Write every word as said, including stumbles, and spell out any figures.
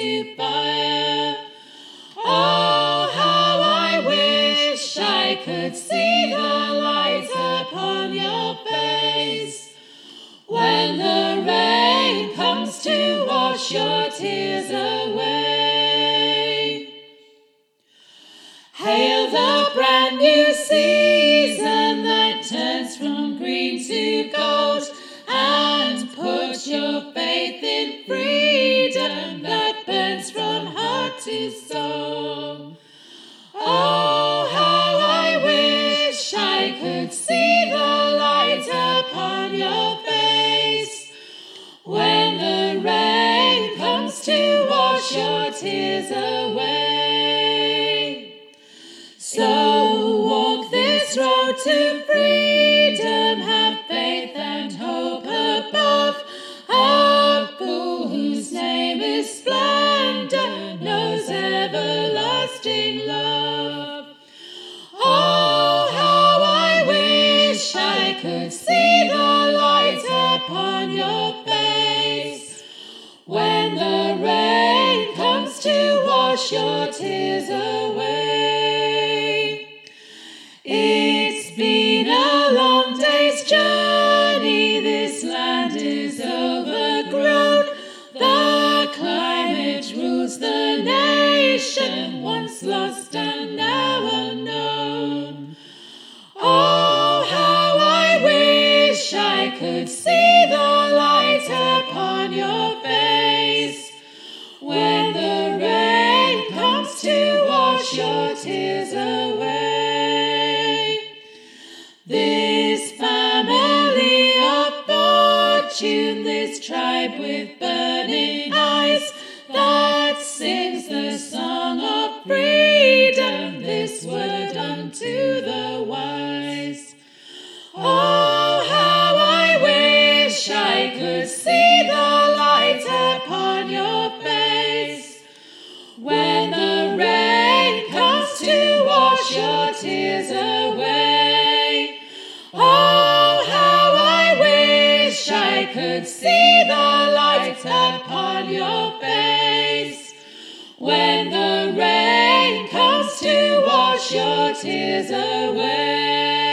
into fire. Oh, how I wish I could see the light upon your face when the rain comes to wash your tears away. Hail the brand new season that turns from green to gold, and put your faith in freedom that burns from heart to soul. Oh, how I wish I could see the light upon your face when the rain comes to wash your tears away. So walk this road to freedom, have faith and hope above. A fool whose name is splendor knows everlasting love. Oh, how I wish I could see the light upon your face when the rain comes to wash your tears away. It's been a long day's journey, this land is overgrown. The climate rules the nation, once lost and now unknown. Oh, how I wish I could see the light upon your face when the rain comes to wash your tears away. This family of fortune, this tribe with burning eyes that sings the song of freedom, this word unto the wise. Oh, how I wish I could see the light upon your face when the rain comes to wash your tears away. Oh, how I wish I could see the light upon your face when the rain comes to wash your tears away.